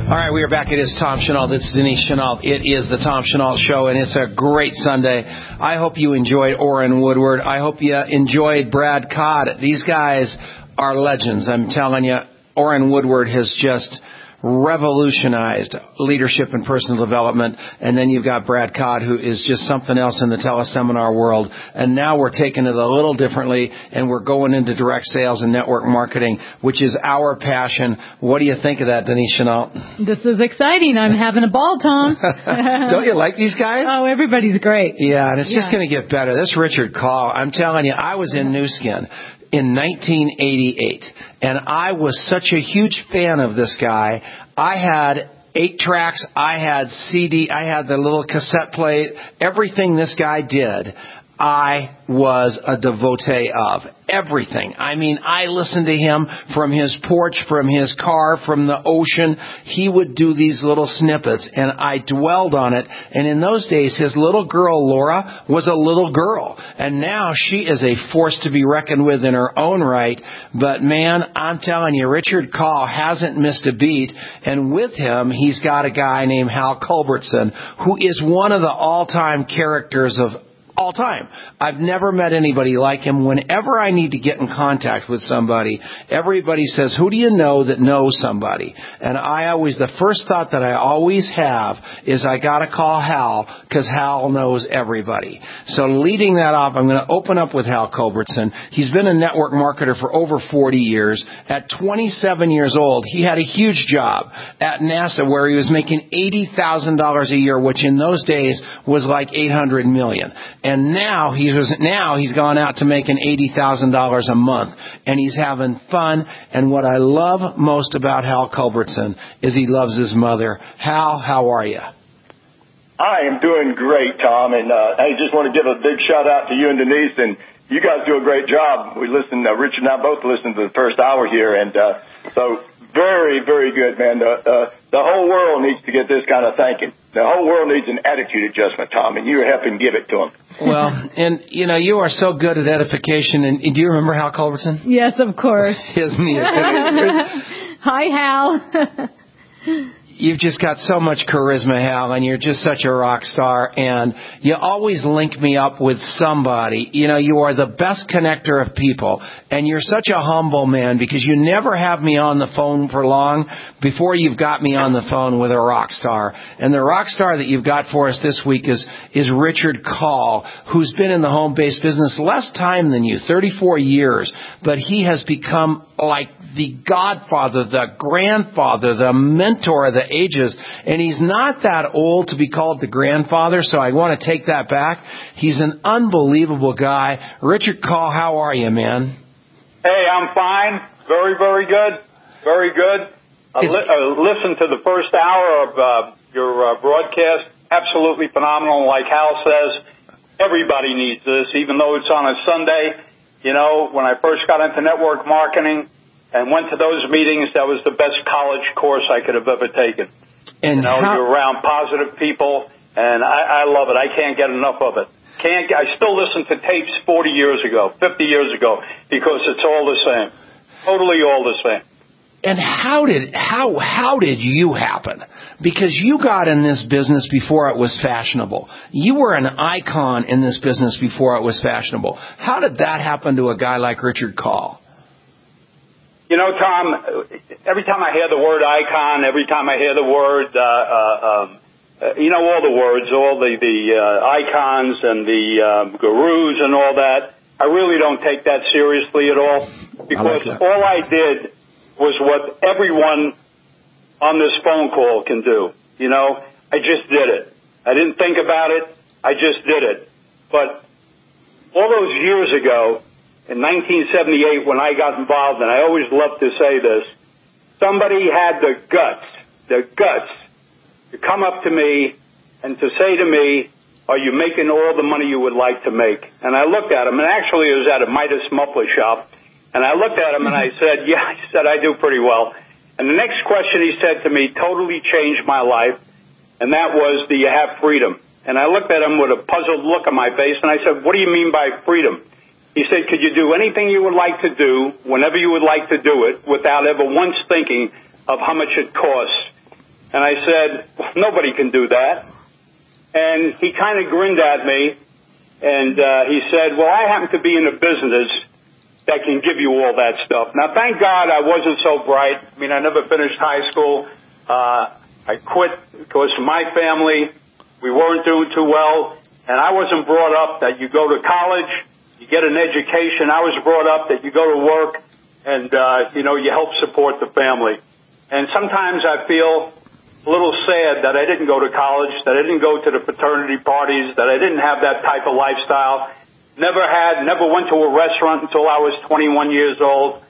All right, we are back. It is Tom Chenault. This is Denise Chenault. It is the Tom Chenault Show, and it's a great Sunday. I hope you enjoyed Orrin Woodward. I hope you enjoyed Brad Codd. These guys are legends. I'm telling you, Orrin Woodward has just revolutionized leadership and personal development. And then you've got Brad Codd, who is just something else in the teleseminar world. And now we're taking it a little differently, and we're going into direct sales and network marketing, which is our passion. What do you think of that, Denise Chenault? This is exciting. I'm having a ball, Tom. Don't you like these guys? Oh, everybody's great. Yeah, and it's just going to get better. This Richard Call, I'm telling you, I was in New Skin in 1988, and I was such a huge fan of this guy. I had 8 tracks, I had CD, I had the little cassette plate, everything this guy did, I was a devotee of. Everything. I mean, I listened to him from his porch, from his car, from the ocean. He would do these little snippets, and I dwelled on it. And in those days, his little girl, Laura, was a little girl. And now she is a force to be reckoned with in her own right. But, man, I'm telling you, Richard Call hasn't missed a beat. And with him, he's got a guy named Hal Culbertson, who is one of the all-time characters of all time. I've never met anybody like him. Whenever I need to get in contact with somebody, everybody says, who do you know that knows somebody? And the first thought that I always have is I got to call Hal, because Hal knows everybody. So leading that off, I'm going to open up with Hal Culbertson. He's been a network marketer for over 40 years. At 27 years old, he had a huge job at NASA where he was making $80,000 a year, which in those days was like $800 million. And now he's gone out to making $80,000 a month, and he's having fun. And what I love most about Hal Culbertson is he loves his mother. Hal, how are you? I am doing great, Tom, and I just want to give a big shout out to you and Denise, and you guys do a great job. Richard and I both listened to the first hour here, and so very, very good, man. The whole world needs to get this kind of thinking. The whole world needs an attitude adjustment, Tom, and you're helping give it to them. Well, and, you are so good at edification. And do you remember Hal Culbertson? Yes, of course. Isn't he? Hi, Hal. You've just got so much charisma, Hal, and you're just such a rock star, and you always link me up with somebody. You are the best connector of people, and you're such a humble man because you never have me on the phone for long before you've got me on the phone with a rock star. And the rock star that you've got for us this week is Richard Call, who's been in the home-based business less time than you, 34 years, but he has become like the godfather, the grandfather, the mentor of the ages. And he's not that old to be called the grandfather, so I want to take that back. He's an unbelievable guy. Richard Call, how are you, man? Hey, I'm fine. Very, very good. Very good. Listen to the first hour of your broadcast. Absolutely phenomenal. Like Hal says, everybody needs this, even though it's on a Sunday. When I first got into network marketing and went to those meetings, that was the best college course I could have ever taken. And you're around positive people, and I love it. I can't get enough of it. I still listen to tapes 40 years ago, 50 years ago, because it's all the same. Totally all the same. And how did you happen? Because you got in this business before it was fashionable. You were an icon in this business before it was fashionable. How did that happen to a guy like Richard Call? Tom, every time I hear the word icon, every time I hear the word, all the words, all the icons and the gurus and all that, I really don't take that seriously at all. Because all I did was what everyone on this phone call can do. I just did it. I didn't think about it. I just did it. But all those years ago, in 1978, when I got involved, and I always love to say this, somebody had the guts to come up to me and to say to me, are you making all the money you would like to make? And I looked at him, and actually it was at a Midas muffler shop, and I looked at him and I said, yeah, I said, I do pretty well. And the next question he said to me totally changed my life, and that was, do you have freedom? And I looked at him with a puzzled look on my face, and I said, what do you mean by freedom? He said, could you do anything you would like to do, whenever you would like to do it, without ever once thinking of how much it costs? And I said, well, nobody can do that. And he kind of grinned at me, and he said, well, I happen to be in a business that can give you all that stuff. Now, thank God I wasn't so bright. I mean, I never finished high school. I quit because of my family. We weren't doing too well. And I wasn't brought up that you go to college, you get an education. I was brought up that you go to work and, you help support the family. And sometimes I feel a little sad that I didn't go to college, that I didn't go to the fraternity parties, that I didn't have that type of lifestyle. Never went to a restaurant until I was 21 years old.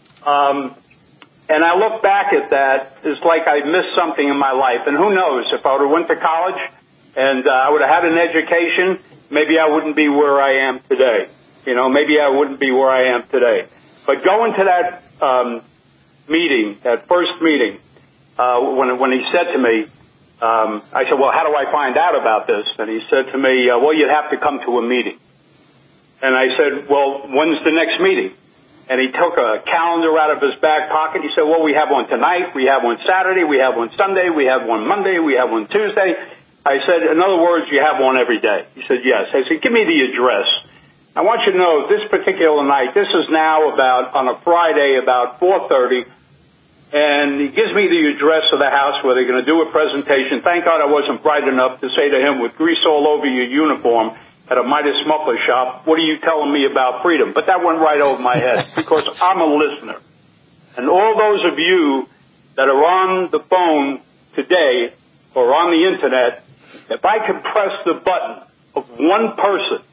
And I look back at that, it's like I missed something in my life. And who knows, if I would have went to college and I would have had an education, maybe I wouldn't be where I am today. Maybe I wouldn't be where I am today. But going to that meeting, that first meeting, when he said to me, I said, well, how do I find out about this? And he said to me, well, you'd have to come to a meeting. And I said, well, when's the next meeting? And he took a calendar out of his back pocket. He said, well, we have one tonight, we have one Saturday, we have one Sunday, we have one Monday, we have one Tuesday. I said, in other words, you have one every day. He said, yes. I said, give me the address. I want you to know this particular night, this is now on a Friday, about 4:30, and he gives me the address of the house where they're going to do a presentation. Thank God I wasn't bright enough to say to him, with grease all over your uniform, at a Midas Muffler shop, what are you telling me about freedom? But that went right over my head because I'm a listener. And all those of you that are on the phone today or on the internet, if I could press the button of one person,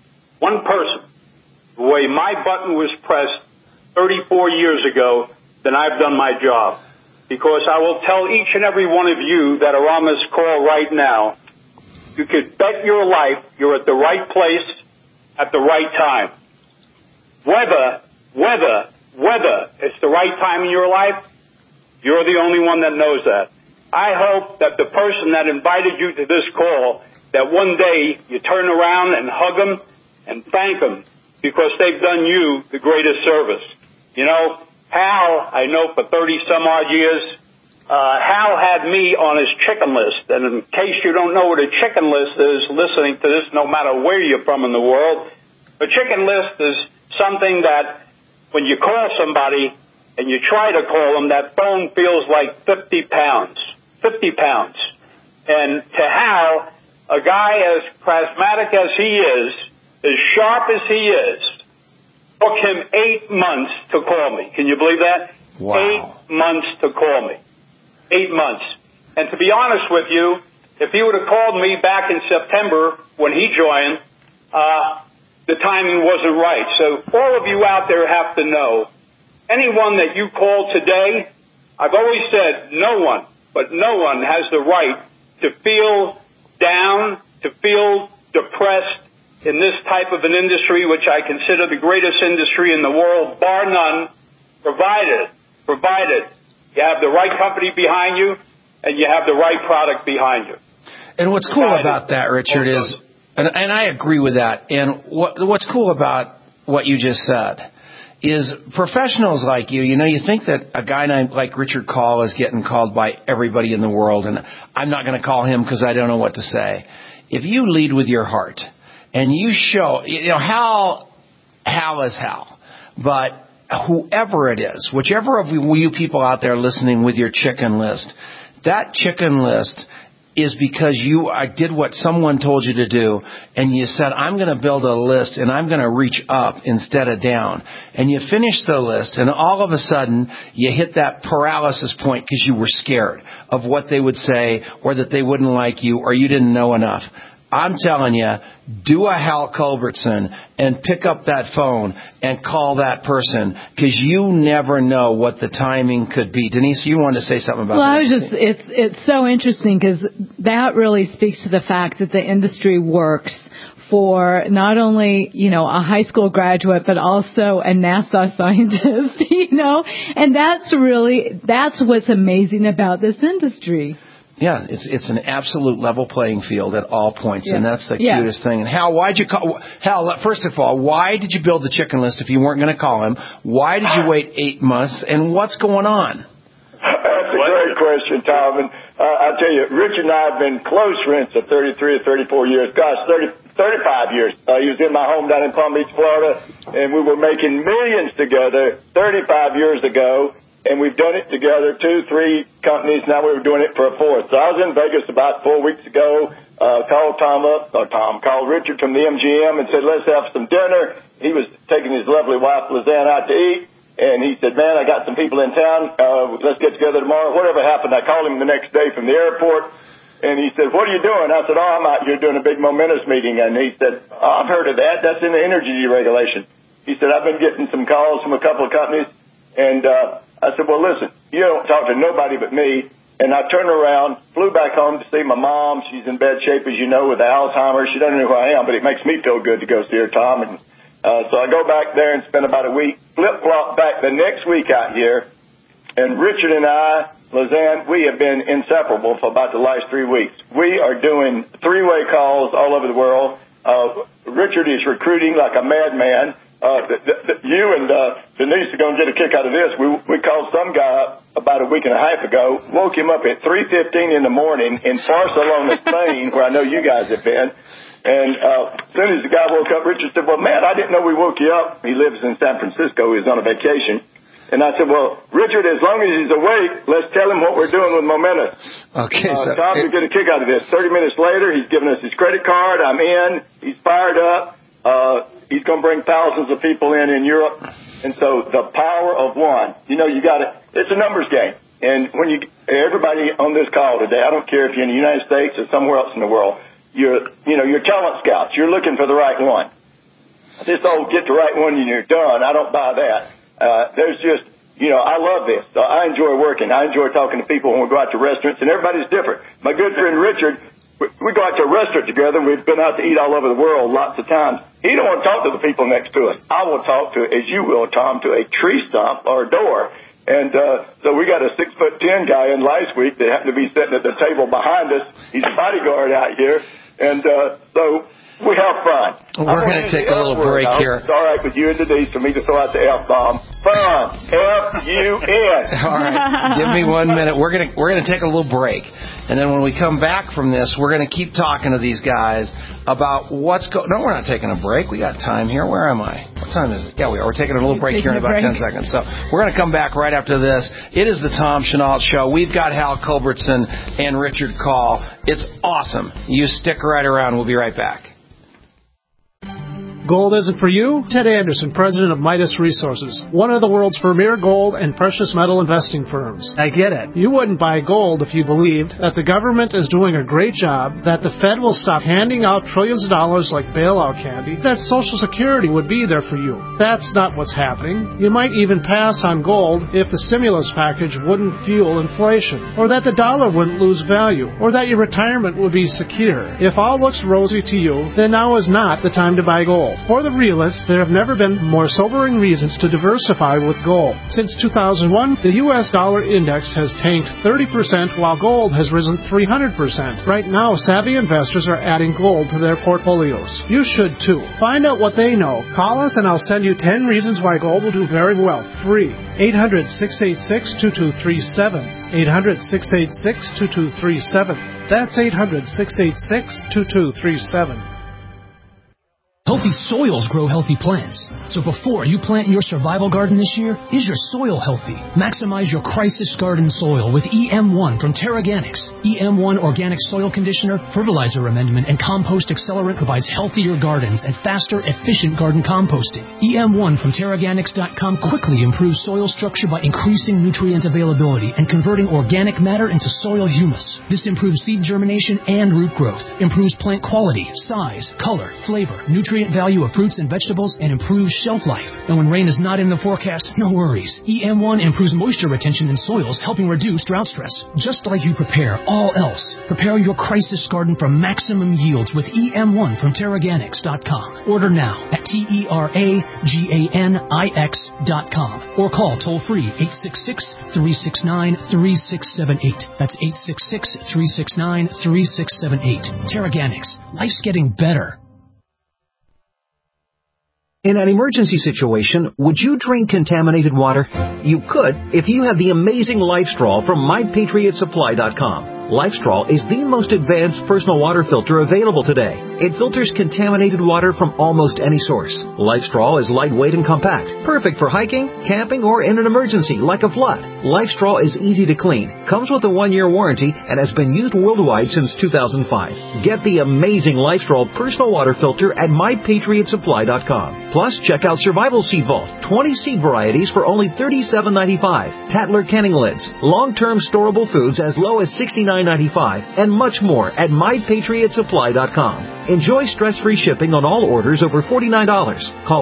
the way my button was pressed 34 years ago, then I've done my job. Because I will tell each and every one of you that are on this call right now, you could bet your life you're at the right place at the right time. Whether it's the right time in your life, you're the only one that knows that. I hope that the person that invited you to this call, that one day you turn around and hug them and thank them because they've done you the greatest service. Hal, I know for 30-some-odd years, Hal had me on his chicken list. And in case you don't know what a chicken list is, listening to this, no matter where you're from in the world, a chicken list is something that when you call somebody and you try to call them, that phone feels like 50 pounds. 50 pounds. And to Hal, a guy as charismatic as he is, as sharp as he is, took him 8 months to call me. Can you believe that? Wow. 8 months to call me. 8 months. And to be honest with you, if he would have called me back in September when he joined, the timing wasn't right. So all of you out there have to know, anyone that you call today, I've always said no one has the right to feel down, to feel depressed in this type of an industry, which I consider the greatest industry in the world, bar none, provided you have the right company behind you and you have the right product behind you. And what's cool about that, Richard, is, and I agree with that, and what's cool about what you just said is professionals like you think that a guy like Richard Call is getting called by everybody in the world, and I'm not going to call him because I don't know what to say. If you lead with your heart and you show, Hal is Hal, but whoever it is, whichever of you people out there listening with your chicken list, that chicken list is because you did what someone told you to do, and you said, I'm going to build a list, and I'm going to reach up instead of down. And you finish the list, and all of a sudden, you hit that paralysis point because you were scared of what they would say, or that they wouldn't like you, or you didn't know enough. I'm telling you, do a Hal Culbertson and pick up that phone and call that person, because you never know what the timing could be. Denise, you wanted to say something about that? It's so interesting because that really speaks to the fact that the industry works for not only, a high school graduate, but also a NASA scientist, and that's what's amazing about this industry. Yeah, it's an absolute level playing field at all points, and that's the cutest thing. And Hal, first of all, why did you build the chicken list if you weren't going to call him? Why did you wait 8 months, and what's going on? That's great question, Tom. And I tell you, Rich and I have been close friends for 33 or 34 years. Gosh, 35 years. He was in my home down in Palm Beach, Florida, and we were making millions together 35 years ago. And we've done it together, 2-3 companies. Now we're doing it for a fourth. So I was in Vegas about 4 weeks ago. Called Richard from the MGM and said, let's have some dinner. He was taking his lovely wife, Lizanne, out to eat. And he said, man, I got some people in town. Let's get together tomorrow. Whatever happened, I called him the next day from the airport. And he said, what are you doing? I said, I'm out here doing a big Momentus meeting. And he said, I've heard of that. That's in the energy deregulation. He said, I've been getting some calls from a couple of companies. And I said, well, listen, you don't talk to nobody but me. And I turned around, flew back home to see my mom. She's in bad shape, as you know, with Alzheimer's. She doesn't know who I am, but it makes me feel good to go see her, Tom. And so I go back there and spend about a week, flip-flop back the next week out here. And Richard and I, Lizanne, we have been inseparable for about the last 3 weeks. We are doing three-way calls all over the world. Richard is recruiting like a madman. You and Denise are going to get a kick out of this. We called some guy up about a week and a half ago, woke him up at 3:15 in the morning in Barcelona, Spain, where I know you guys have been. And as soon as the guy woke up, Richard said, well, man, I didn't know we woke you up. He lives in San Francisco. He was on a vacation. And I said, well, Richard, as long as he's awake, let's tell him what we're doing with Momentus. Okay. Tom will get a kick out of this. 30 minutes later, he's giving us his credit card. I'm in. He's fired up. He's going to bring thousands of people in Europe. And so the power of one, it's a numbers game. And when everybody on this call today, I don't care if you're in the United States or somewhere else in the world, you're talent scouts. You're looking for the right one. This old get the right one and you're done. I don't buy that. There's just, I love this. So I enjoy working. I enjoy talking to people when we go out to restaurants, and everybody's different. My good friend Richard, we go out to a restaurant together. We've been out to eat all over the world lots of times. He don't want to talk to the people next to us. I will talk to, as you will, Tom, to a tree stump or a door. And so we got a 6'10" guy in last week that happened to be sitting at the table behind us. He's a bodyguard out here. And so we have fun. We're going to take a little break here. It's all right with you and Denise for me to throw out the F-bomb. Fun. F-U-N. All right. Give me 1 minute. We're going to take a little break. And then when we come back from this, we're going to keep talking to these guys about what's going... No, we're not taking a break. We got time here. Where am I? What time is it? Yeah, we are. We're taking a little break here in about 10 seconds. So we're going to come back right after this. It is the Tom Chenault Show. We've got Hal Culbertson and Richard Call. It's awesome. You stick right around. We'll be right back. Gold isn't for you? Ted Anderson, president of Midas Resources, one of the world's premier gold and precious metal investing firms. I get it. You wouldn't buy gold if you believed that the government is doing a great job, that the Fed will stop handing out trillions of dollars like bailout candy, that Social Security would be there for you. That's not what's happening. You might even pass on gold if the stimulus package wouldn't fuel inflation, or that the dollar wouldn't lose value, or that your retirement would be secure. If all looks rosy to you, then now is not the time to buy gold. For the realists, there have never been more sobering reasons to diversify with gold. Since 2001, the U.S. dollar index has tanked 30% while gold has risen 300%. Right now, savvy investors are adding gold to their portfolios. You should too. Find out what they know. Call us and I'll send you 10 reasons why gold will do very well. Free. 800-686-2237. 800-686-2237. That's 800-686-2237. Healthy soils grow healthy plants. So before you plant your survival garden this year, is your soil healthy? Maximize your crisis garden soil with EM1 from TerraGanix. EM1 Organic Soil Conditioner, Fertilizer Amendment, and Compost Accelerant provides healthier gardens and faster, efficient garden composting. EM1 from TerraGanix.com quickly improves soil structure by increasing nutrient availability and converting organic matter into soil humus. This improves seed germination and root growth, improves plant quality, size, color, flavor, nutrient value of fruits and vegetables, and improves shelf life. And when rain is not in the forecast, no worries. EM1 improves moisture retention in soils, helping reduce drought stress. Just like you prepare all else, prepare your crisis garden for maximum yields with EM1 from TerraGanix.com. Order now at TerraGanix.com or call toll-free 866-369-3678. That's 866-369-3678. TerraGanix. Life's getting better. In an emergency situation, would you drink contaminated water? You could if you have the amazing LifeStraw from MyPatriotSupply.com. LifeStraw is the most advanced personal water filter available today. It filters contaminated water from almost any source. LifeStraw is lightweight and compact, perfect for hiking, camping, or in an emergency like a flood. LifeStraw is easy to clean, comes with a 1-year warranty, and has been used worldwide since 2005. Get the amazing LifeStraw personal water filter at MyPatriotSupply.com. Plus, check out Survival Seed Vault, 20 seed varieties for only $37.95. Tatler Kenning lids, long-term storable foods as low as $69.95, and much more at MyPatriotSupply.com. Enjoy stress-free shipping on all orders over $49. Call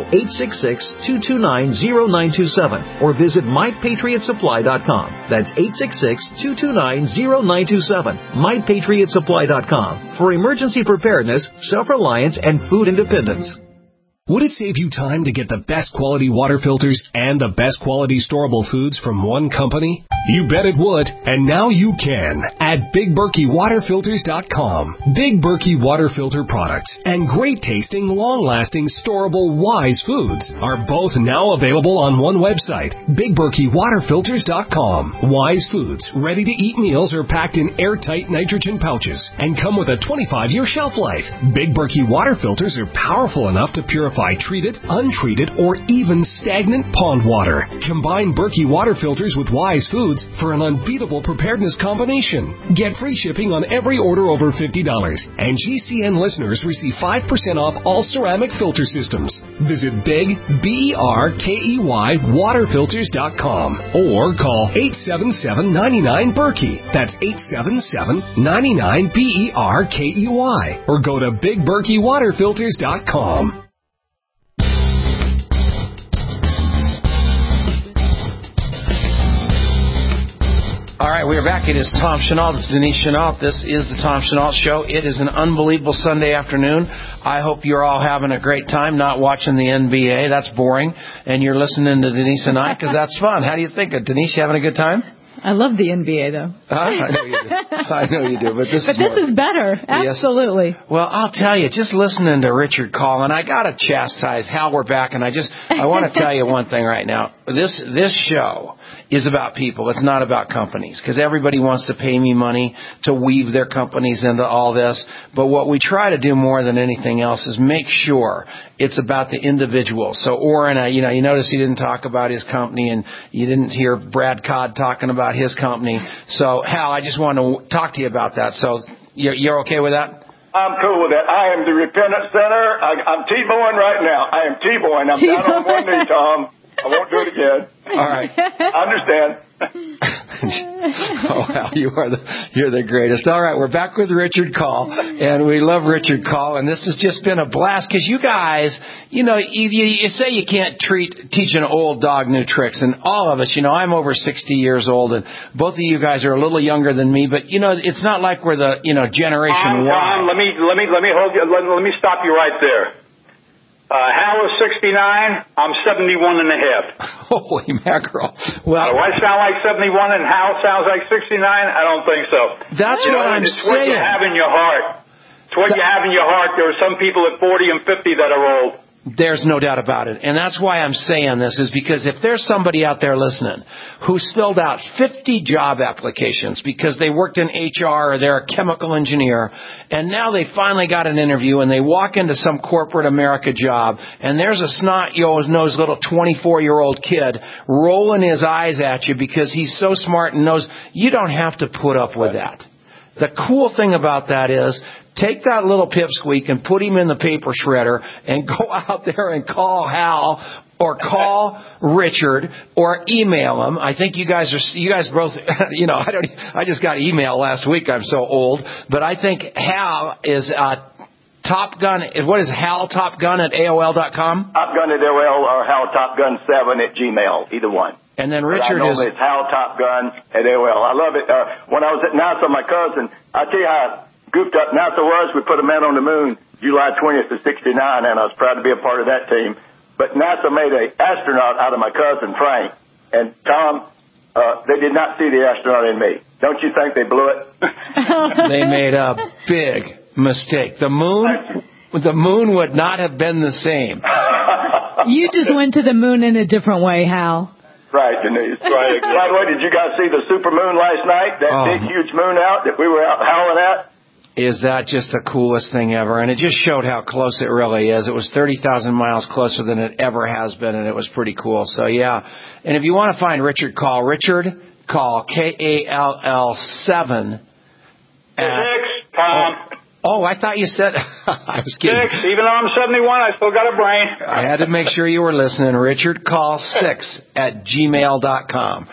866-229-0927 or visit MyPatriotSupply.com. That's 866-229-0927. MyPatriotSupply.com for emergency preparedness, self-reliance, and food independence. Would it save you time to get the best quality water filters and the best quality storable foods from one company? You bet it would, and now you can at BigBerkeyWaterFilters.com. Big Berkey water filter products and great tasting, long-lasting, storable Wise foods are both now available on one website, BigBerkeyWaterFilters.com. Wise foods, ready-to-eat meals are packed in airtight nitrogen pouches and come with a 25-year shelf life. Big Berkey water filters are powerful enough to purify treated, untreated, or even stagnant pond water. Combine Berkey water filters with Wise foods for an unbeatable preparedness combination. Get free shipping on every order over $50, and GCN listeners receive 5% off all ceramic filter systems. Visit Big, BERKEY waterfilters.com or call 877-99-BERKEY. That's 877-99-BERKEY or go to BigBerkeyWaterFilters.com. All right, we are back. It is Tom Chenault. This is Denise Chenault. This is the Tom Chenault Show. It is an unbelievable Sunday afternoon. I hope you're all having a great time, not watching the NBA. That's boring. And you're listening to Denise and I because that's fun. How do you think of Denise? You having a good time? I love the NBA, though. I know you do. I know you do. But this is better. Absolutely. Yes. Well, I'll tell you, just listening to Richard call, and I got to chastise Hal. We're back, and I want to tell you one thing right now. This show is about people. It's not about companies, because everybody wants to pay me money to weave their companies into all this. But what we try to do more than anything else is make sure it's about the individual. So Orrin, you notice he didn't talk about his company, and you didn't hear Brad Codd talking about his company. So Hal, I just want to talk to you about that. So you're okay with that? I'm cool with that. I am the Repentance Center. I'm T-Boing right now. I am T-Boing. I'm down on one knee, Tom. I won't do it again. All right. I understand. Oh, Hal, you're the greatest. All right, we're back with Richard Call, and we love Richard Call, and this has just been a blast because you guys, you say you can't teach an old dog new tricks, and all of us, I'm over 60 years old, and both of you guys are a little younger than me, but it's not like we're the generation Y. Tom, let me hold you. Let me stop you right there. Hal is 69. I'm 71 and a half. Holy mackerel. Well, do I sound like 71 and Hal sounds like 69? I don't think so. That's what I'm saying. It's what you have in your heart. It's what you have in your heart. There are some people at 40 and 50 that are old. There's no doubt about it. And that's why I'm saying this, is because if there's somebody out there listening who's filled out 50 job applications because they worked in HR or they're a chemical engineer, and now they finally got an interview and they walk into some corporate America job, and there's a snot-nosed little 24-year-old kid rolling his eyes at you because he's so smart and knows you don't have to put up with that. The cool thing about that is, take that little pipsqueak and put him in the paper shredder and go out there and call Hal or call Richard or email him. I think you guys both, I just got email last week. I'm so old. But I think Hal is Top Gun. What is Hal Top Gun at AOL.com? Top Gun at AOL or Hal Top Gun 7 at Gmail, either one. And then Richard is... It's Hal Top Gun at AOL. I love it. When I was at NASA, my cousin, I tell you how goofed up NASA was. We put a man on the moon July 20th of 69, and I was proud to be a part of that team. But NASA made an astronaut out of my cousin, Frank. And, Tom, they did not see the astronaut in me. Don't you think they blew it? They made a big mistake. The moon would not have been the same. You just went to the moon in a different way, Hal. Right, Denise. Right. By the way, did you guys see the super moon last night? That big, huge moon out that we were out howling at? Is that just the coolest thing ever? And it just showed how close it really is. It was 30,000 miles closer than it ever has been, and it was pretty cool. So, yeah. And if you want to find Richard Call, Kall7 Six, Tom. Oh, I thought you said... I was kidding. 6. Even though I'm 71, I still got a brain. I had to make sure you were listening. RichardCall6@gmail.com.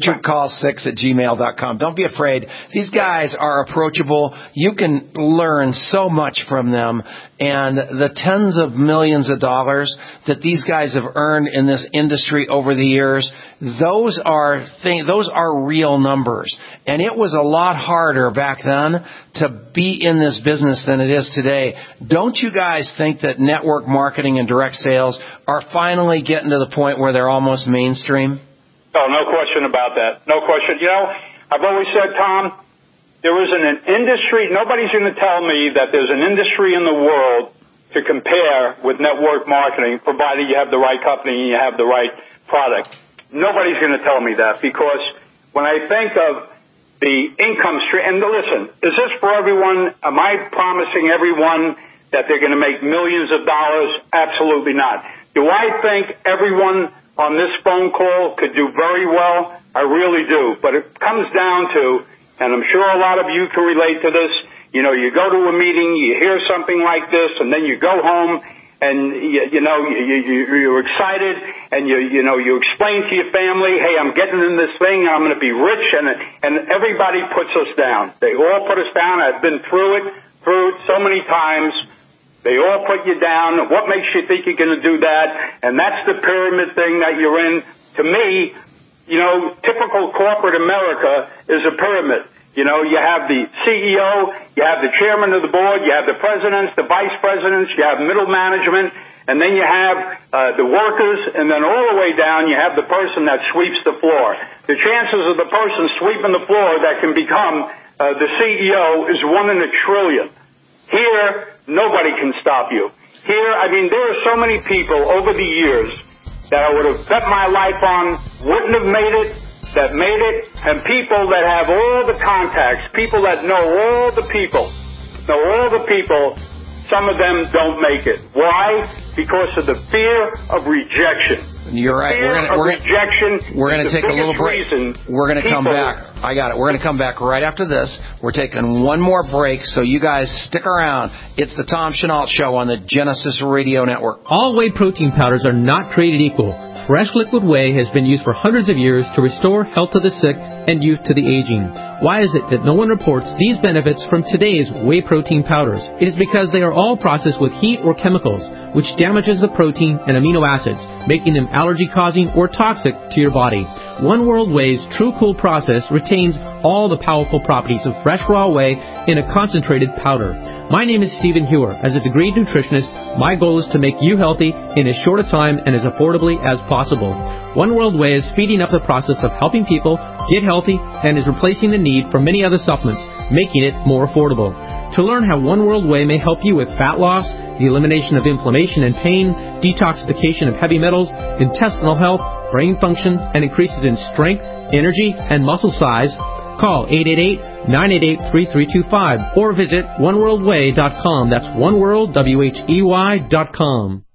RichardCall6@gmail.com. Don't be afraid. These guys are approachable. You can learn so much from them. And the tens of millions of dollars that these guys have earned in this industry over the years, those are real numbers. And it was a lot harder back then to be in this business than it is today. Don't you guys think that network marketing and direct sales are finally getting to the point where they're almost mainstream? Oh, no question about that. No question. You know, I've always said, Tom, there isn't an industry, nobody's going to tell me that there's an industry in the world to compare with network marketing, provided you have the right company and you have the right product. Nobody's going to tell me that, because when I think of the income stream, and listen, is this for everyone? Am I promising everyone that they're going to make millions of dollars? Absolutely not. Do I think everyone on this phone call could do very well? I really do. But it comes down to, and I'm sure a lot of you can relate to this, you know, you go to a meeting, you hear something like this, and then you go home and, you're excited, and you explain to your family, hey, I'm getting in this thing, I'm going to be rich, and everybody puts us down. They all put us down. I've been through it so many times. They all put you down. What makes you think you're going to do that? And that's the pyramid thing that you're in. To me, you know, typical corporate America is a pyramid. You know, you have the CEO, you have the chairman of the board, you have the presidents, the vice presidents, you have middle management, and then you have the workers, and then all the way down you have the person that sweeps the floor. The chances of the person sweeping the floor that can become the CEO is 1 in a trillion. Here, nobody can stop you. Here, I mean, there are so many people over the years that I would have bet my life on wouldn't have made it, that made it, and people that have all the contacts, people that know all the people, some of them don't make it. Why? Because of the fear of rejection. You're right. We're going to take a little break. We're going to come back. I got it. We're going to come back right after this. We're taking one more break, so you guys stick around. It's the Tom Chenault Show on the Genesis Radio Network. All whey protein powders are not created equal. Fresh liquid whey has been used for hundreds of years to restore health to the sick and youth to the aging. Why is it that no one reports these benefits from today's whey protein powders? It is because they are all processed with heat or chemicals, which damages the protein and amino acids, making them allergy-causing or toxic to your body. One World Whey's True Cool process retains all the powerful properties of fresh raw whey in a concentrated powder. My name is Stephen Hewer. As a degreed nutritionist, my goal is to make you healthy in as short a time and as affordably as possible. One World Whey is speeding up the process of helping people get healthy and is replacing the need for many other supplements, making it more affordable. To learn how One World Whey may help you with fat loss, the elimination of inflammation and pain, detoxification of heavy metals, intestinal health, brain function, and increases in strength, energy, and muscle size, call 888-988-3325 or visit oneworldwhey.com. That's oneworldwhey.com.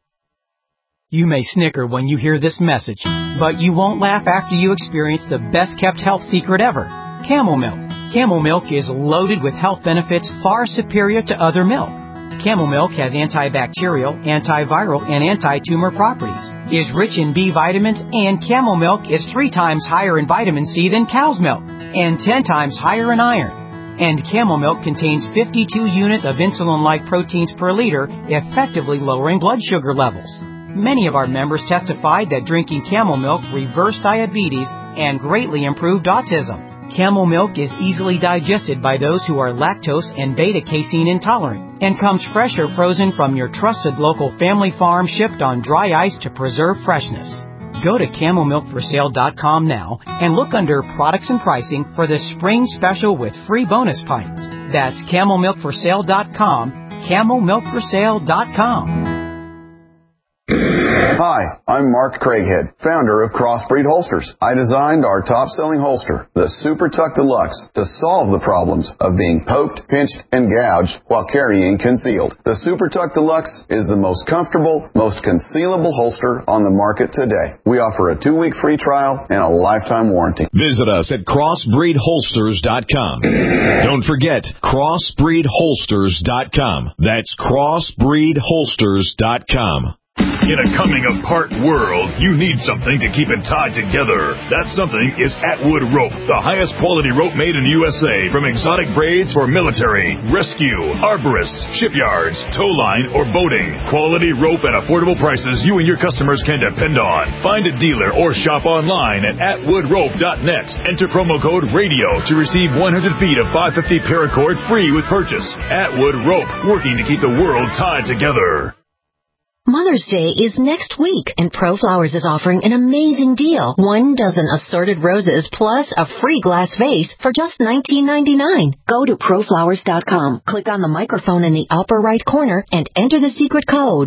You may snicker when you hear this message, but you won't laugh after you experience the best-kept health secret ever, Camel Milk. Camel Milk is loaded with health benefits far superior to other milk. Camel Milk has antibacterial, antiviral, and anti-tumor properties, is rich in B vitamins, and Camel Milk is 3 times higher in vitamin C than cow's milk, and 10 times higher in iron. And Camel Milk contains 52 units of insulin-like proteins per liter, effectively lowering blood sugar levels. Many of our members testified that drinking Camel Milk reversed diabetes and greatly improved autism. Camel Milk is easily digested by those who are lactose and beta-casein intolerant and comes fresh or frozen from your trusted local family farm, shipped on dry ice to preserve freshness. Go to CamelMilkForSale.com now and look under Products and Pricing for the spring special with free bonus pints. That's CamelMilkForSale.com, CamelMilkForSale.com. Hi, I'm Mark Craighead, founder of Crossbreed Holsters. I designed our top-selling holster, the Super Tuck Deluxe, to solve the problems of being poked, pinched, and gouged while carrying concealed. The Super Tuck Deluxe is the most comfortable, most concealable holster on the market today. We offer a 2-week free trial and a lifetime warranty. Visit us at crossbreedholsters.com. Don't forget, crossbreedholsters.com. That's crossbreedholsters.com. In a coming-apart world, you need something to keep it tied together. That something is Atwood Rope, the highest quality rope made in the USA, from exotic braids for military, rescue, arborists, shipyards, tow line, or boating. Quality rope at affordable prices you and your customers can depend on. Find a dealer or shop online at atwoodrope.net. Enter promo code RADIO to receive 100 feet of 550 paracord free with purchase. Atwood Rope, working to keep the world tied together. Mother's Day is next week, and ProFlowers is offering an amazing deal. 1 dozen assorted roses plus a free glass vase for just $19.99. Go to ProFlowers.com, click on the microphone in the upper right corner, and enter the secret code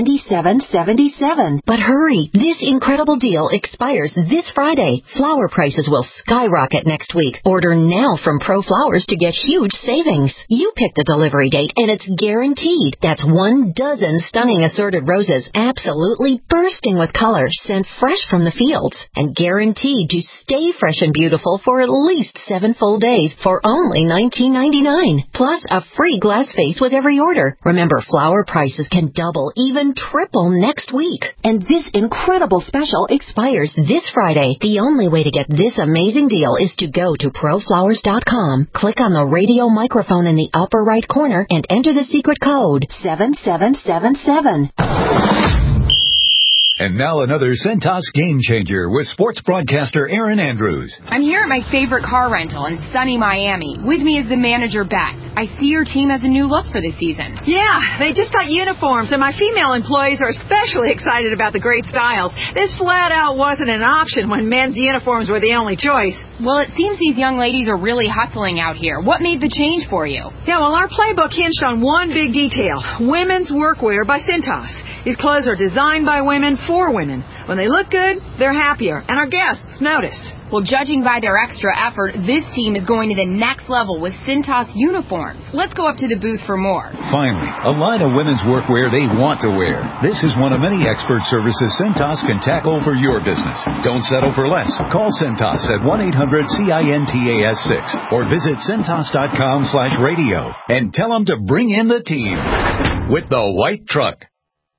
7777. But hurry, this incredible deal expires this Friday. Flower prices will skyrocket next week. Order now from ProFlowers to get huge savings. You pick the delivery date, and it's guaranteed. That's 1 dozen stunning assorted roses, absolutely bursting with color, sent fresh from the fields, and guaranteed to stay fresh and beautiful for at least 7 full days for only $19.99. Plus a free glass vase with every order. Remember, flower prices can double, even triple next week. And this incredible special expires this Friday. The only way to get this amazing deal is to go to ProFlowers.com, click on the radio microphone in the upper right corner, and enter the secret code 7777. And now another Centos game changer with sports broadcaster Erin Andrews. I'm here at my favorite car rental in sunny Miami. With me is the manager, Beth. I see your team has a new look for the season. Yeah, they just got uniforms, and my female employees are especially excited about the great styles. This flat out wasn't an option when men's uniforms were the only choice. Well, it seems these young ladies are really hustling out here. What made the change for you? Yeah, well, our playbook hinged on one big detail: women's workwear by Cintas. These clothes are designed by women for women. When they look good, they're happier, and our guests notice. Well, judging by their extra effort, this team is going to the next level with Cintas uniforms. Let's go up to the booth for more. Finally, a line of women's workwear they want to wear. This is one of many expert services Cintas can tackle for your business. Don't settle for less. Call Cintas at 1-800-CINTAS-6 or visit Cintas.com/radio and tell them to bring in the team with the white truck.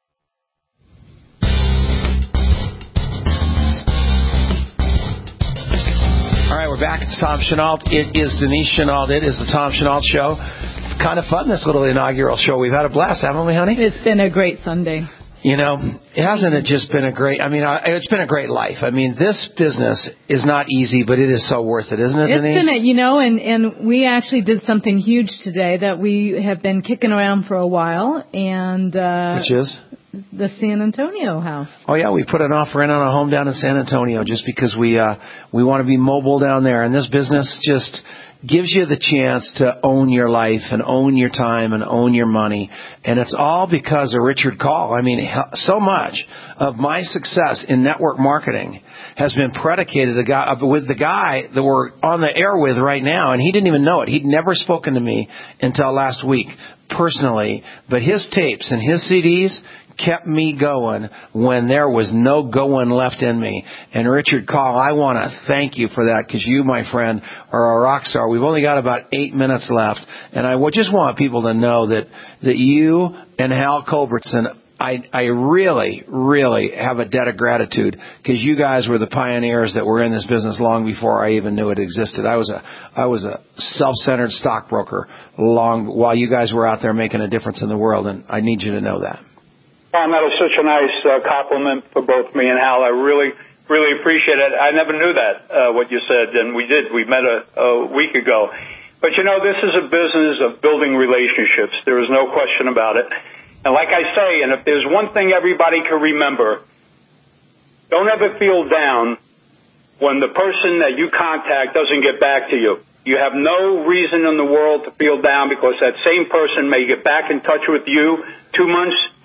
All right, we're back. It's Tom Chenault. It is Denise Chenault. It is the Tom Chenault Show. Kind of fun, this little inaugural show. We've had a blast, haven't we, honey? It's been a great Sunday. You know, hasn't it just been a great, it's been a great life. I mean, this business is not easy, but it is so worth it, isn't it, Denise? It's been, and we actually did something huge today that we have been kicking around for a while. And which is? The San Antonio house. Oh, yeah, we put an offer in on a home down in San Antonio just because we want to be mobile down there. And this business just gives you the chance to own your life and own your time and own your money. And it's all because of Richard Call. I mean, so much of my success in network marketing has been predicated with the guy that we're on the air with right now, and he didn't even know it. He'd never spoken to me until last week personally, but his tapes and his CDs kept me going when there was no going left in me. And Richard Call, I want to thank you for that, because you, my friend, are a rock star. We've only got about 8 minutes left, and I just want people to know that you and Hal Culbertson, I really, really have a debt of gratitude, because you guys were the pioneers that were in this business long before I even knew it existed. I was a self-centered stockbroker while you guys were out there making a difference in the world, and I need you to know that. Tom, that was such a nice compliment for both me and Hal. I really, really appreciate it. I never knew that, what you said, and we did. We met a week ago. But, this is a business of building relationships. There is no question about it. And like I say, and if there's one thing everybody can remember, don't ever feel down when the person that you contact doesn't get back to you. You have no reason in the world to feel down, because that same person may get back in touch with you 2 months,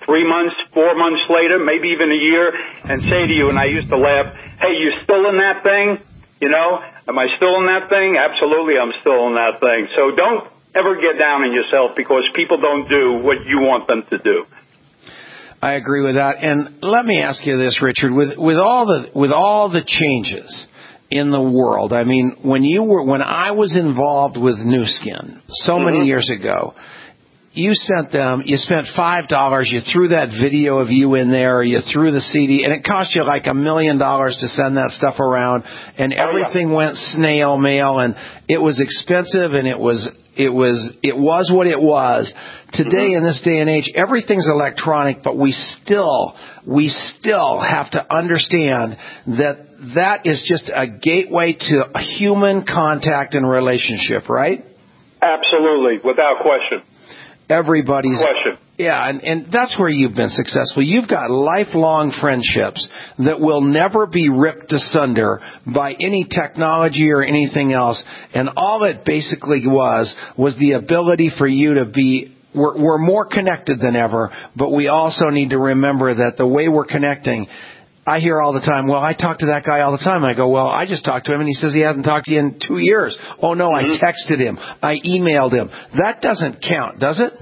3 months, 4 months later, maybe even a year, and say to you, and I used to laugh, hey, you still in that thing? You know, am I still in that thing? Absolutely, I'm still in that thing. So don't ever get down on yourself because people don't do what you want them to do. I agree with that. And let me ask you this, Richard, with all the changes in the world. I mean, when I was involved with Nu Skin so many years ago, you spent $5, you threw that video of you in there, or you threw the CD, and it cost you like $1 million to send that stuff around, and everything went snail mail, and it was expensive, and it was what it was. Today, in this day and age, everything's electronic, but we still have to understand that is just a gateway to a human contact and relationship, right? Absolutely, without question. Everybody's question. Yeah, and that's where you've been successful. You've got lifelong friendships that will never be ripped asunder by any technology or anything else. And all it basically was the ability for you to be, we're more connected than ever, but we also need to remember that the way we're connecting, I hear all the time, well, I talk to that guy all the time. I go, well, I just talked to him, and he says he hasn't talked to you in 2 years. Oh, no, I texted him. I emailed him. That doesn't count, does it?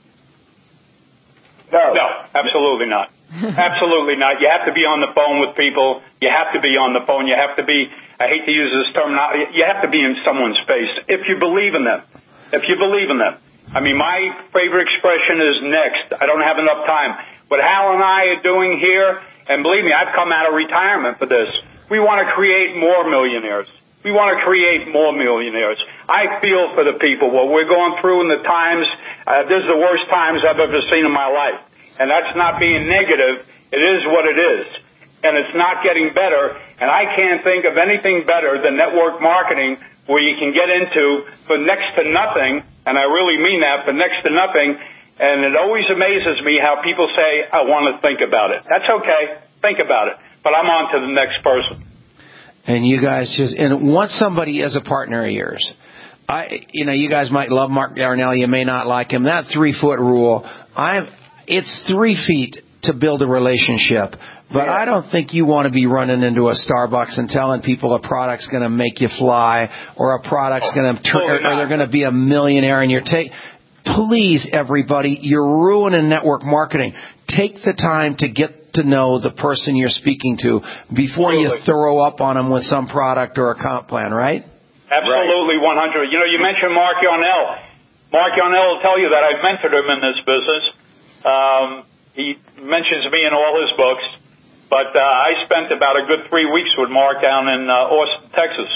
No, absolutely not. Absolutely not. You have to be on the phone with people. You have to be on the phone. You have to be, I hate to use this term, you have to be in someone's face if you believe in them. If you believe in them. I mean, my favorite expression is next. I don't have enough time. What Hal and I are doing here, and believe me, I've come out of retirement for this. We want to create more millionaires. We want to create more millionaires. I feel for the people. What we're going through in the times, this is the worst times I've ever seen in my life. And that's not being negative. It is what it is. And it's not getting better. And I can't think of anything better than network marketing where you can get into for next to nothing, and I really mean that, for next to nothing. And it always amazes me how people say, I want to think about it. That's okay. Think about it. But I'm on to the next person. And you guys and once somebody is a partner of yours, you guys might love Mark Darnell, you may not like him. That 3-foot rule, it's 3 feet to build a relationship. But I don't think you want to be running into a Starbucks and telling people a product's going to make you fly, or a product's going to or they're going to be a millionaire, and please, everybody, you're ruining network marketing. Take the time to get to know the person you're speaking to before you throw up on them with some product or a comp plan, right? Absolutely, 100. You mentioned Mark Yarnell. Mark Yarnell will tell you that I've mentored him in this business. He mentions me in all his books. But I spent about a good 3 weeks with Mark down in Austin, Texas.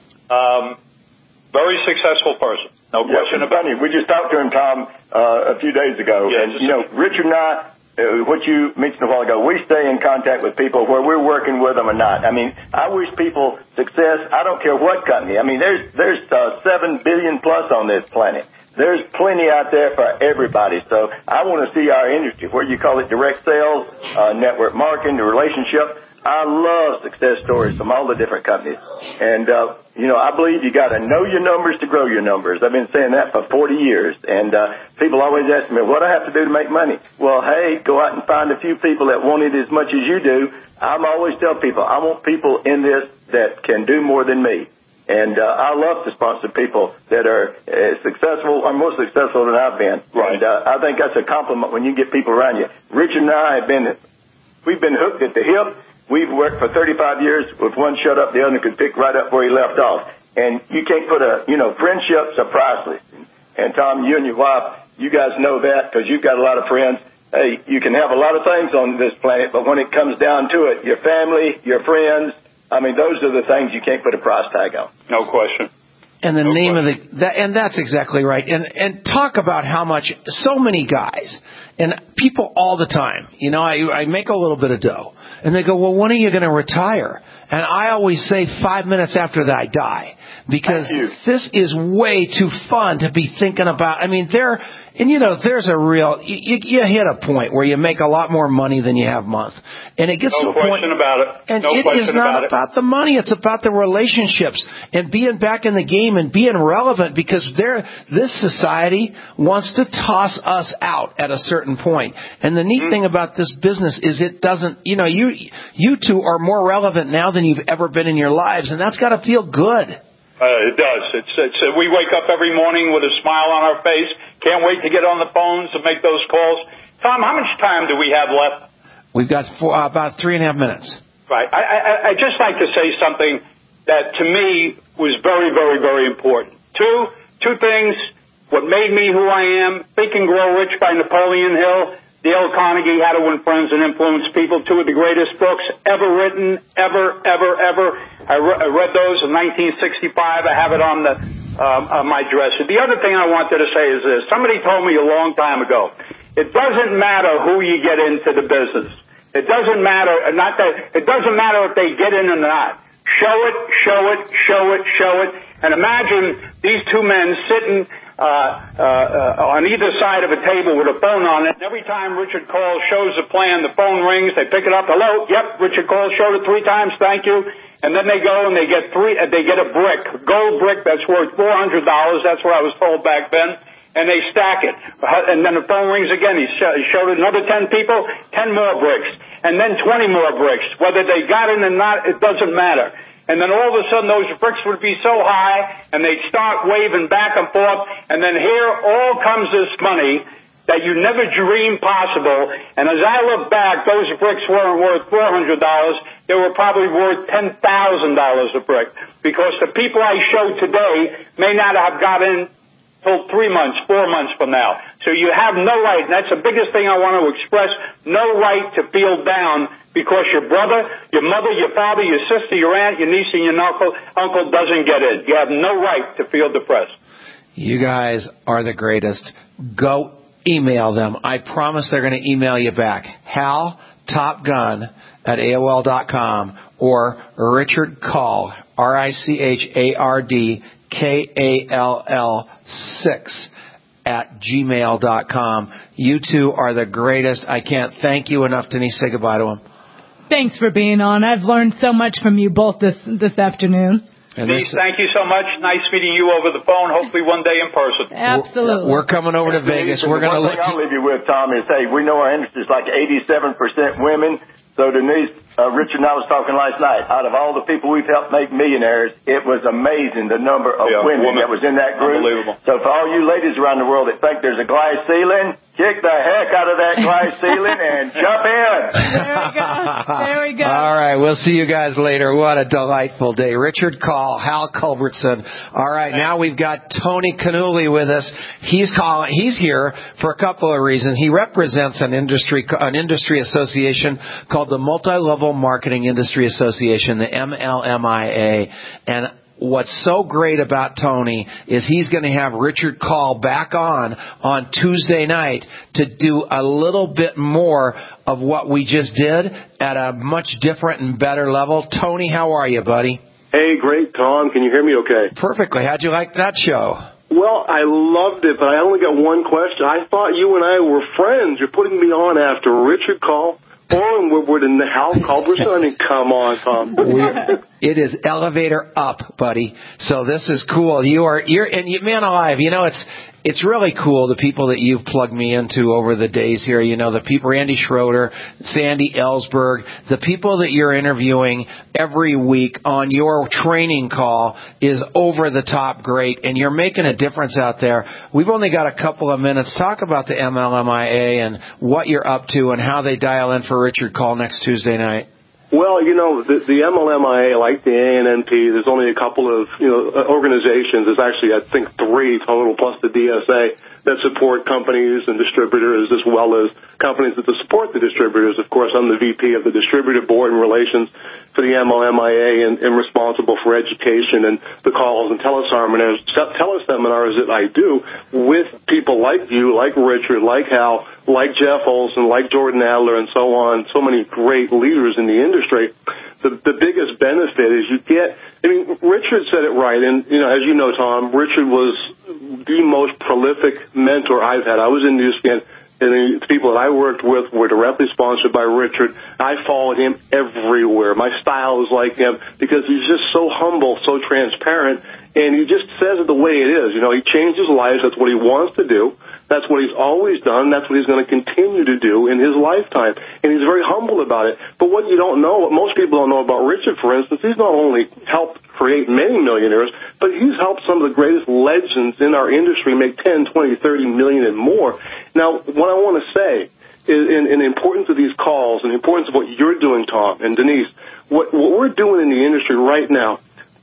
Very successful person. No question about it. We just talked to him, Tom, a few days ago. Yeah, and, Richard and I, what you mentioned a while ago, we stay in contact with people where we're working with them or not. I mean, I wish people success. I don't care what company. I mean, there's 7 billion plus on this planet. There's plenty out there for everybody. So I want to see our industry, whether you call it direct sales, network marketing, the relationship. I love success stories from all the different companies. And, I believe you got to know your numbers to grow your numbers. I've been saying that for 40 years. And people always ask me, what do I have to do to make money? Well, hey, go out and find a few people that want it as much as you do. I'm always tell people, I want people in this that can do more than me. And I love to sponsor people that are successful or more successful than I've been. Right. And I think that's a compliment when you get people around you. Richard and I we've been hooked at the hip. We've worked for 35 years. If one shut up, the other could pick right up where he left off. And you can't put friendships are priceless. And Tom, you and your wife, you guys know that because you've got a lot of friends. Hey, you can have a lot of things on this planet, but when it comes down to it, your family, your friends, I mean, those are the things you can't put a price tag on. No question. And the name of and that's exactly right. And talk about how much so many guys and people all the time, I make a little bit of dough and they go, well, when are you going to retire? And I always say 5 minutes after that I die, because this is way too fun to be thinking about. I mean, there's a real, you hit a point where you make a lot more money than you have month. And it gets to a point. No question about it. And it is not about the money. It's about the relationships and being back in the game and being relevant, because this society wants to toss us out at a certain point. And the neat thing about this business is it doesn't, you two are more relevant now than you've ever been in your lives, and that's got to feel good. It does. It's we wake up every morning with a smile on our face. Can't wait to get on the phones and make those calls. Tom, how much time do we have left? We've got about 3.5 minutes. Right. I just like to say something that to me was very, very, very important. Two things. What made me who I am, Think and Grow Rich by Napoleon Hill, Dale Carnegie, How to Win Friends and Influence People, two of the greatest books ever written, ever. I read those in 1965. I have it on my dresser. The other thing I wanted to say is this. Somebody told me a long time ago, it doesn't matter who you get into the business. It doesn't matter, it doesn't matter if they get in or not. Show it. And imagine these two men sitting on either side of a table with a phone on it. And every time Richard Cole shows the plan, the phone rings, they pick it up. Hello, yep, Richard Cole showed it 3 times, thank you. And then they go and they get a brick, a gold brick that's worth $400. That's what I was told back then. And they stack it. And then the phone rings again. He showed it another 10 people, 10 more bricks. And then 20 more bricks. Whether they got in or not, it doesn't matter. And then all of a sudden those bricks would be so high, and they'd start waving back and forth, and then here all comes this money that you never dreamed possible. And as I look back, those bricks weren't worth $400. They were probably worth $10,000 a brick, because the people I showed today may not have got in till 3 months, 4 months from now. So you have no right, and that's the biggest thing I want to express, no right to feel down because your brother, your mother, your father, your sister, your aunt, your niece, and your uncle doesn't get in. You have no right to feel depressed. You guys are the greatest. Go email them. I promise they're going to email you back. HalTopGun@AOL.com or Richard Call, RichardKall6@gmail.com. You two are the greatest. I can't thank you enough. Denise, say goodbye to them. Thanks for being on. I've learned so much from you both this afternoon. Denise, thank you so much. Nice meeting you over the phone. Hopefully one day in person. Absolutely. We're coming over to Vegas. We're going to look. I'll leave you with, Tom, is, hey, we know our industry is like 87% women. So Denise, Richard and I was talking last night. Out of all the people we've helped make millionaires, it was amazing the number of women that was in that group. Unbelievable. So for all you ladies around the world that think there's a glass ceiling, kick the heck out of that glass ceiling and jump in. There we go. All right, we'll see you guys later. What a delightful day. Richard Call, Hal Culbertson. All right, now we've got Tony Canuli with us. He's here for a couple of reasons. He represents an industry association called the Multi-Level Marketing Industry Association, the MLMIA. And what's so great about Tony is he's going to have Richard Call back on Tuesday night to do a little bit more of what we just did at a much different and better level. Tony, how are you, buddy? Hey, great, Tom. Can you hear me okay? Perfectly. How'd you like that show? Well, I loved it, but I only got one question. I thought you and I were friends. You're putting me on after Richard Call, Oren Woodward, and Hal Culbertson. I mean, come on, Tom. It is elevator up, buddy. So this is cool. You're man alive. You know, it's really cool, the people that you've plugged me into over the days here. You know, the people, Randy Schroeder, Sandy Ellsberg, the people that you're interviewing every week on your training call is over the top great, and you're making a difference out there. We've only got a couple of minutes. Talk about the MLMIA and what you're up to and how they dial in for Richard Call next Tuesday night. Well, you know, the MLMIA, like the ANNP, there's only a couple of, organizations. There's actually, I think, 3 total, plus the DSA, that support companies and distributors as well as companies that support the distributors. Of course, I'm the VP of the Distributor Board and Relations for the MLMIA and responsible for education and the calls and teleseminars that I do with people like you, like Richard, like Hal, like Jeff Olson, like Jordan Adler, and so on, so many great leaders in the industry. the biggest benefit is you get, I mean, Richard said it right, and, as you know, Tom, Richard was the most prolific mentor I've had. I was in Nu Skin, and the people that I worked with were directly sponsored by Richard. I followed him everywhere. My style is like him because he's just so humble, so transparent, and he just says it the way it is. He changed his life. That's what he wants to do. That's what he's always done. That's what he's going to continue to do in his lifetime. And he's very humble about it. But what you don't know, what most people don't know about Richard, for instance, he's not only helped create many millionaires, but he's helped some of the greatest legends in our industry make 10, 20, 30 million and more. Now, what I want to say is in the importance of these calls and the importance of what you're doing, Tom and Denise, what we're doing in the industry right now,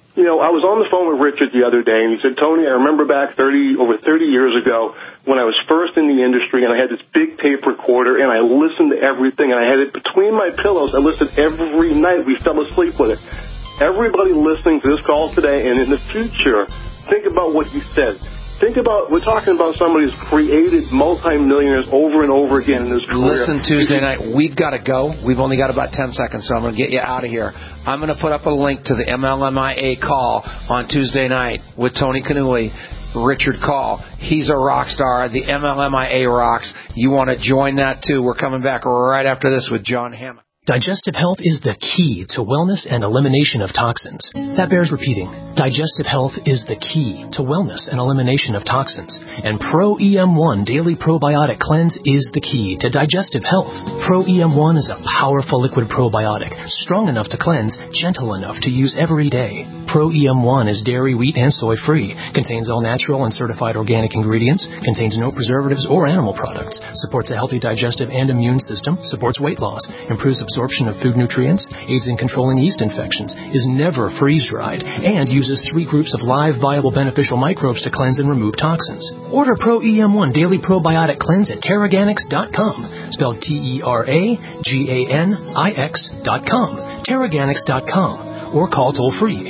I was on the phone with Richard the other day, and he said, Tony, I remember back over 30 years ago when I was first in the industry, and I had this big tape recorder, and I listened to everything, and I had it between my pillows. I listened every night. We fell asleep with it. Everybody listening to this call today and in the future, think about what you said. Think about, we're talking about somebody who's created multi-millionaires over and over again in his career. Listen, Tuesday night, we've got to go. We've only got about 10 seconds, so I'm going to get you out of here. I'm going to put up a link to the MLMIA call on Tuesday night with Tony Canuli, Richard Call. He's a rock star. The MLMIA rocks. You want to join that, too. We're coming back right after this with John Hammond. Digestive health is the key to wellness and elimination of toxins. That bears repeating. Digestive health is the key to wellness and elimination of toxins. And Pro EM1 Daily Probiotic Cleanse is the key to digestive health. Pro EM1 is a powerful liquid probiotic, strong enough to cleanse, gentle enough to use every day. Pro EM1 is dairy, wheat, and soy free, contains all natural and certified organic ingredients, contains no preservatives or animal products, supports a healthy digestive and immune system, supports weight loss, improves absorption of food nutrients, aids in controlling yeast infections, is never freeze-dried, and uses 3 groups of live, viable, beneficial microbes to cleanse and remove toxins. Order Pro EM1 Daily Probiotic Cleanse at Teraganix.com, spelled TERAGANIX.com, Teraganix.com, or call toll-free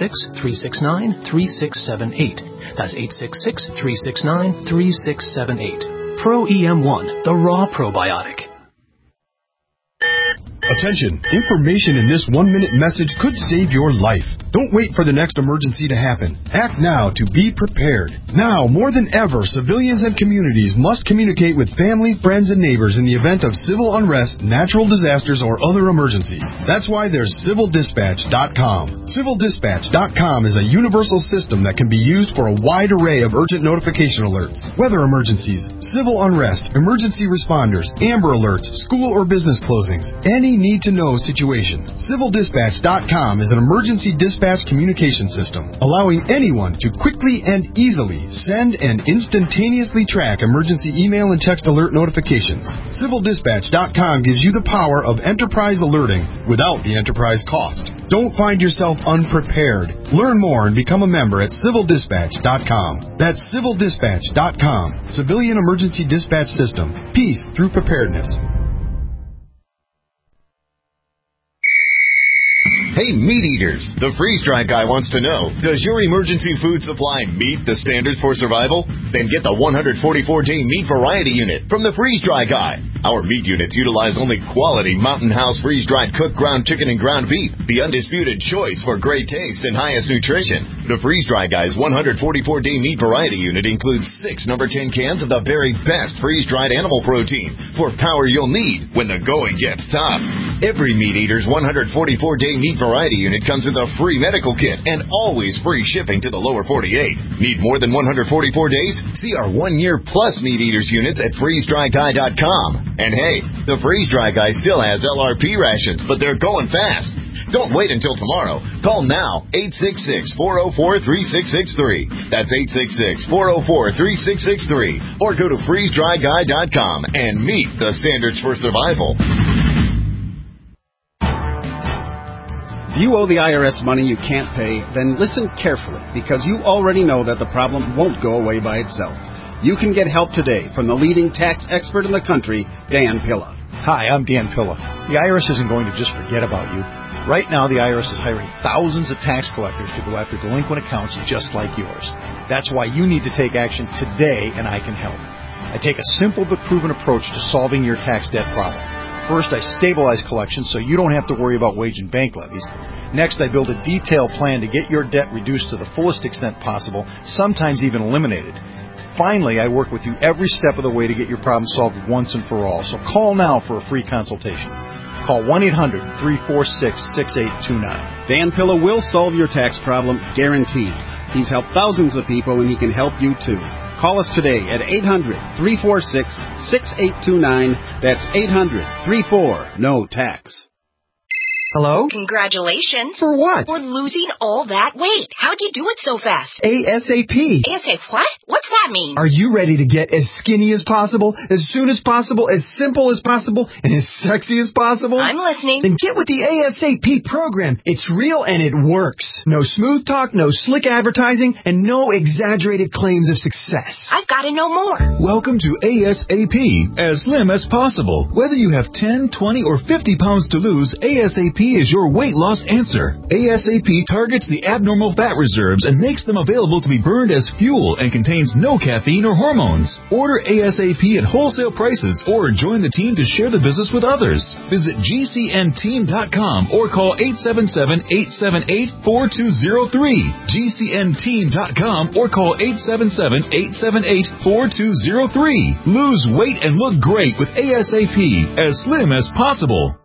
866-369-3678. That's 866-369-3678. Pro EM1, the raw probiotic. Attention! Information in this 1-minute message could save your life. Don't wait for the next emergency to happen. Act now to be prepared. Now, more than ever, civilians and communities must communicate with family, friends, and neighbors in the event of civil unrest, natural disasters, or other emergencies. That's why there's CivilDispatch.com. CivilDispatch.com is a universal system that can be used for a wide array of urgent notification alerts, weather emergencies, civil unrest, emergency responders, Amber Alerts, school or business closings, any need-to-know situation. CivilDispatch.com is an emergency dispatch communication system, allowing anyone to quickly and easily send and instantaneously track emergency email and text alert notifications. CivilDispatch.com gives you the power of enterprise alerting without the enterprise cost. Don't find yourself unprepared. Learn more and become a member at CivilDispatch.com. That's CivilDispatch.com. Civilian Emergency Dispatch System. Peace through preparedness. Hey, meat eaters! The Freeze Dry Guy wants to know, does your emergency food supply meet the standards for survival? Then get the 144-day meat variety unit from the Freeze Dry Guy. Our meat units utilize only quality Mountain House freeze-dried cooked ground chicken and ground beef, the undisputed choice for great taste and highest nutrition. The Freeze Dry Guy's 144-day meat variety unit includes 6 number 10 cans of the very best freeze-dried animal protein for power you'll need when the going gets tough. Every meat eater's 144-day meat variety unit comes with a free medical kit and always free shipping to the lower 48. Need more than 144 days? See our 1-year plus meat eaters units at freezedryguy.com. And hey, the Freeze Dry Guy still has LRP rations, but they're going fast. Don't wait until tomorrow. Call now, 866-404-3663. That's 866-404-3663. Or go to freezedryguy.com and meet the standards for survival. If you owe the IRS money you can't pay, then listen carefully, because you already know that the problem won't go away by itself. You can get help today from the leading tax expert in the country, Dan Pilla. Hi, I'm Dan Pilla. The IRS isn't going to just forget about you. Right now, the IRS is hiring thousands of tax collectors to go after delinquent accounts just like yours. That's why you need to take action today, and I can help. I take a simple but proven approach to solving your tax debt problem. First, I stabilize collections so you don't have to worry about wage and bank levies. Next, I build a detailed plan to get your debt reduced to the fullest extent possible, sometimes even eliminated. Finally, I work with you every step of the way to get your problem solved once and for all. So call now for a free consultation. Call 1-800-346-6829. Dan Pilla will solve your tax problem, guaranteed. He's helped thousands of people, and he can help you too. Call us today at 800-346-6829. That's 800-34-NO-TAX. Hello? Congratulations. For what? For losing all that weight. How'd you do it so fast? ASAP. ASAP what? What's that mean? Are you ready to get as skinny as possible, as soon as possible, as simple as possible, and as sexy as possible? I'm listening. Then get with the ASAP program. It's real and it works. No smooth talk, no slick advertising, and no exaggerated claims of success. I've got to know more. Welcome to ASAP, as slim as possible. Whether you have 10, 20, or 50 pounds to lose, ASAP is your weight loss answer. ASAP targets the abnormal fat reserves and makes them available to be burned as fuel and contains no caffeine or hormones. Order ASAP at wholesale prices or join the team to share the business with others. Visit GCNteam.com or call 877-878-4203. GCNteam.com or call 877-878-4203. Lose weight and look great with ASAP, as slim as possible.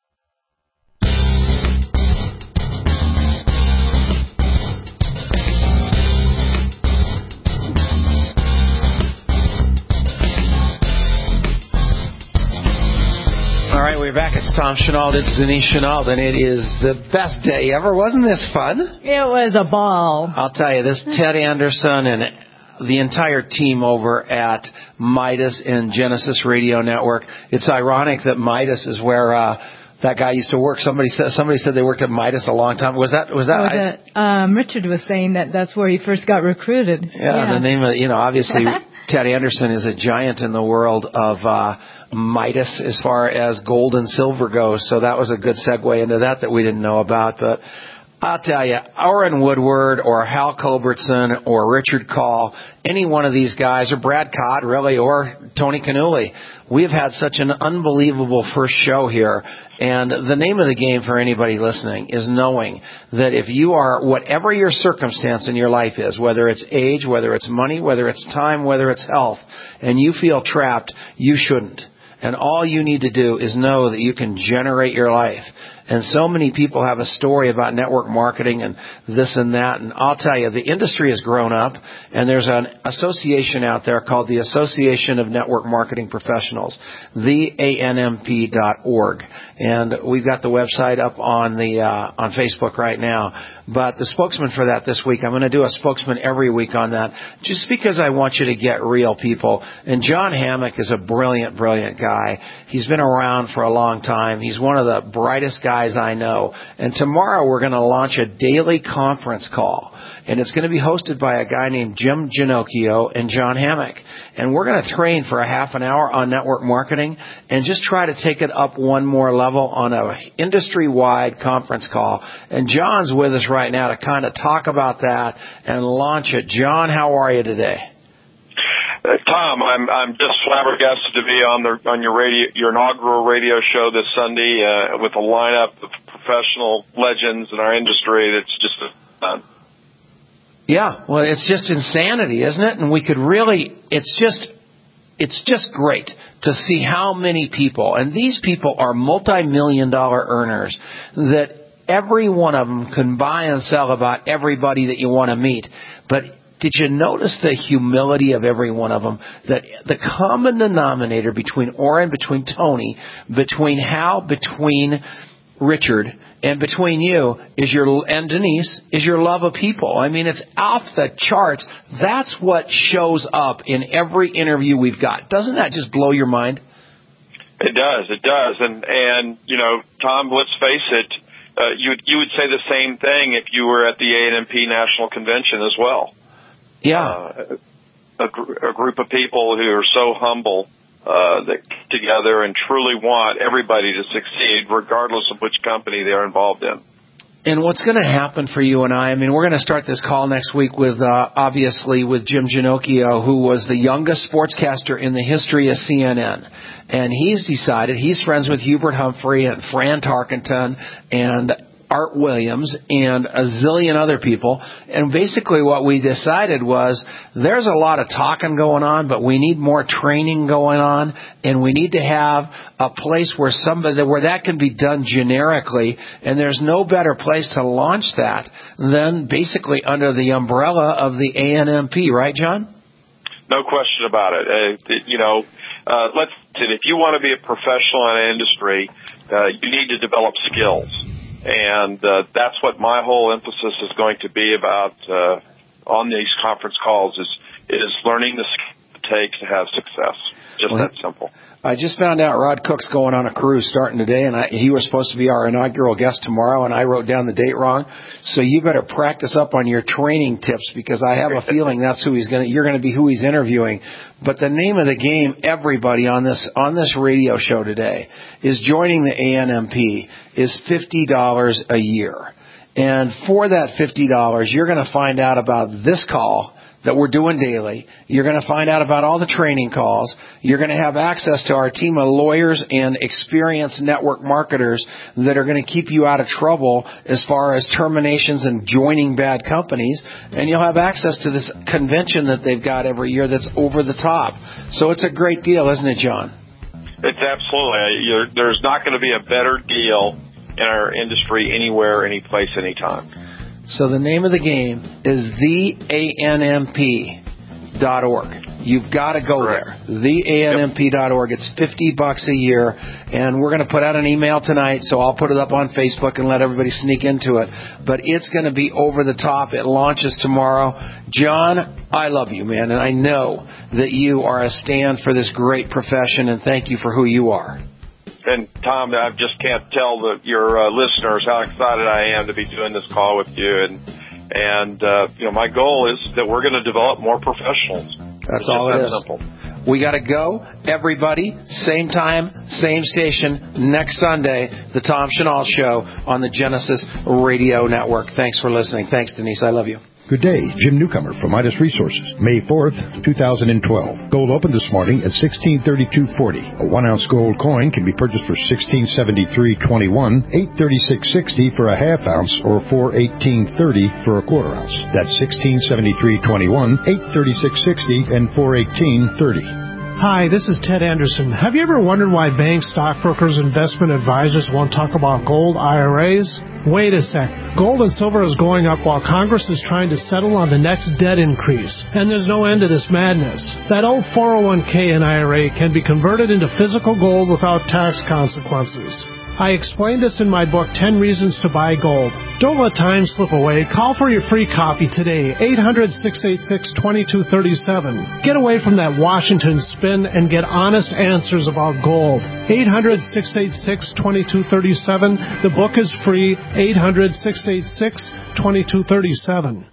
We're back. It's Tom Chenault. It's Denise Chenault, and it is the best day ever. Wasn't this fun? It was a ball. I'll tell you, this Ted Anderson and the entire team over at Midas and Genesis Radio Network. It's ironic that Midas is where that guy used to work. Somebody said they worked at Midas a long time. Was that? Richard was saying that's where he first got recruited. Yeah. The name of obviously Ted Anderson is a giant in the world of Midas as far as gold and silver goes. So that was a good segue into that we didn't know about. But I'll tell you, Orrin Woodward or Hal Culbertson or Richard Call, any one of these guys, or Brad Codd, really, or Tony Canuli, we've had such an unbelievable first show here. And the name of the game for anybody listening is knowing that if you are, whatever your circumstance in your life is, whether it's age, whether it's money, whether it's time, whether it's health, and you feel trapped, you shouldn't. And all you need to do is know that you can generate your life. And so many people have a story about network marketing and this and that. And I'll tell you, the industry has grown up, and there's an association out there called the Association of Network Marketing Professionals, theANMP.org. And we've got the website up on Facebook right now. But the spokesman for that this week, I'm going to do a spokesman every week on that, just because I want you to get real, people. And John Hammock is a brilliant, brilliant guy. He's been around for a long time. He's one of the brightest guys I know. And tomorrow we're going to launch a daily conference call. And it's going to be hosted by a guy named Jim Ginocchio and John Hammock. And we're going to train for a half an hour on network marketing and just try to take it up one more level on a industry-wide conference call. And John's with us right now to kind of talk about that and launch it. John, how are you today? Tom, I'm just flabbergasted to be on your inaugural radio show this Sunday with a lineup of professional legends in our industry. That's just fun. Yeah, well, it's just insanity, isn't it? And we could really, it's just great to see how many people, and these people are multi-million-dollar earners, that every one of them can buy and sell about everybody that you want to meet. But did you notice the humility of every one of them? That the common denominator between Orrin, between Tony, between Hal, between Richard, and between you and Denise is your love of people. I mean, it's off the charts. That's what shows up in every interview we've got. Doesn't that just blow your mind? It does. And Tom, let's face it, you would say the same thing if you were at the ANMP National Convention as well. Yeah. A group of people who are so humble that get together and truly want everybody to succeed, regardless of which company they're involved in. And what's going to happen for you and I mean, we're going to start this call next week with, obviously, with Jim Ginocchio, who was the youngest sportscaster in the history of CNN. And he's decided, he's friends with Hubert Humphrey and Fran Tarkenton and Art Williams and a zillion other people. And basically what we decided was there's a lot of talking going on, but we need more training going on, and we need to have a place where that can be done generically, and there's no better place to launch that than basically under the umbrella of the ANMP, right, John? No question about it. If you want to be a professional in an industry, you need to develop skills. And that's what my whole emphasis is going to be about on these conference calls is learning the skills it takes to have success. Just that simple. I just found out Rod Cook's going on a cruise starting today, and he was supposed to be our inaugural guest tomorrow, and I wrote down the date wrong. So you better practice up on your training tips, because I have a feeling that's who you're going to be who he's interviewing. But the name of the game, everybody on this radio show today, is joining the ANMP is $50 a year. And for that $50, you're going to find out about this call that we're doing daily. You're going to find out about all the training calls. You're going to have access to our team of lawyers and experienced network marketers that are going to keep you out of trouble as far as terminations and joining bad companies. And you'll have access to this convention that they've got every year that's over the top. So it's a great deal, isn't it, John? It's absolutely. There's not going to be a better deal in our industry anywhere, anyplace, anytime. So the name of the game is theanmp.org. You've got to go there. Theanmp.org. It's $50 a year, and we're going to put out an email tonight, so I'll put it up on Facebook and let everybody sneak into it. But it's going to be over the top. It launches tomorrow. John, I love you, man, and I know that you are a stand for this great profession, and thank you for who you are. And Tom, I just can't tell your listeners how excited I am to be doing this call with you. And my goal is that we're going to develop more professionals. That's all it is. Simple. We got to go. Everybody, same time, same station, next Sunday, the Tom Chenal Show on the Genesis Radio Network. Thanks for listening. Thanks, Denise. I love you. Good day. Jim Newcomer from Midas Resources. May 4th, 2012. Gold opened this morning at $1632.40. A 1-ounce gold coin can be purchased for $1673.21, $836.60 for a half ounce, or $418.30 for a quarter ounce. That's $1673.21, $836.60, and $418.30. Hi, this is Ted Anderson. Have you ever wondered why banks, stockbrokers, investment advisors won't talk about gold IRAs? Wait a sec. Gold and silver is going up while Congress is trying to settle on the next debt increase. And there's no end to this madness. That old 401k and IRA can be converted into physical gold without tax consequences. I explained this in my book, 10 Reasons to Buy Gold. Don't let time slip away. Call for your free copy today, 800-686-2237. Get away from that Washington spin and get honest answers about gold. 800-686-2237. The book is free, 800-686-2237.